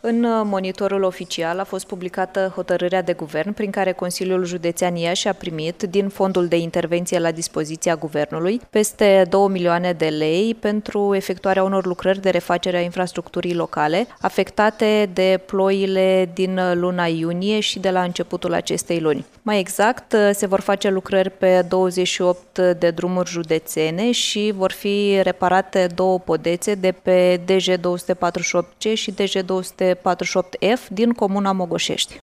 În monitorul oficial a fost publicată hotărârea de guvern prin care Consiliul Județean Iași a primit din fondul de intervenție la dispoziția guvernului peste 2 milioane de lei pentru efectuarea unor lucrări de refacere a infrastructurii locale afectate de ploile din luna iunie și de la începutul acestei luni. Mai exact, se vor face lucrări pe 28 de drumuri județene și vor fi reparate 2 podețe de pe DG 248C și DG 248F din comuna Mogoșești.